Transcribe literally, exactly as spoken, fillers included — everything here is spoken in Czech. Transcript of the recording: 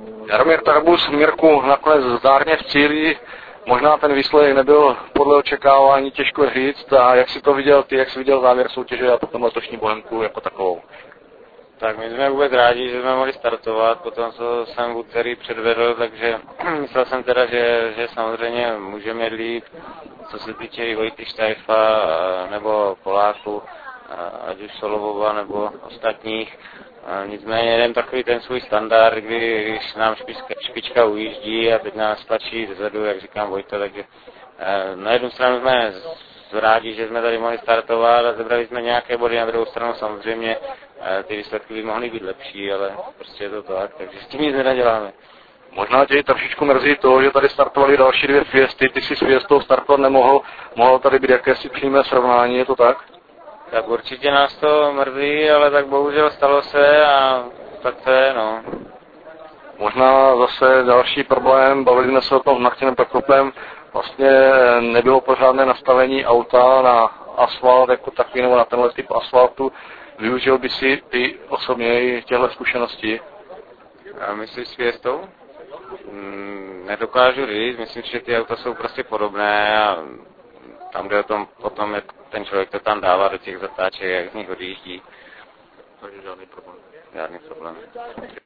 Jaromír Tarbus, Mirku, nakonec zdárně v cíli, možná ten výsledek nebyl podle očekávání, těžko říct. A jak si to viděl ty, jak jsi viděl závěr soutěže a potom letošní Bohemku jako takovou? Tak my jsme vůbec rádi, že jsme mohli startovat, potom co jsem v úterý předvedl, takže myslel jsem teda, že, že samozřejmě můžeme líp, co se týče i Vojty Štajfa nebo Poláku, ať už Solovova nebo ostatních. Nicméně jeden takový ten svůj standard, kdy, když nám špička, špička ujíždí a teď nás tlačí dozadu, jak říkám Vojta, takže na jednu stranu jsme rádi, že jsme tady mohli startovat a zebrali jsme nějaké body, na druhou stranu samozřejmě ty výsledky by mohly být lepší, ale prostě je to tak, takže s tím nic nenaděláme. Možná tě trošičku mrzí to, že tady startovaly další dvě Fiesty, ty si s Fiestou startovat nemohl, mohlo tady být jakési přímé srovnání, je to tak? Tak určitě nás to mrzí, ale tak bohužel stalo se a tak to je, no. Možná zase další problém, bavili jsme se o tom s Martinem Prokopem, vlastně nebylo pořádné nastavení auta na asfalt jako takový, nebo na tenhle typ asfaltu. Využil by si ty osobně těchto zkušeností? A myslíš s Fiestou? Hmm, nedokážu říct, myslím, že ty auta jsou prostě podobné a tam, kde o tom, potom jak ten člověk to tam dává do těch zatáček, jak z nich odjíždí. Takže žádný problém. Žádný problém.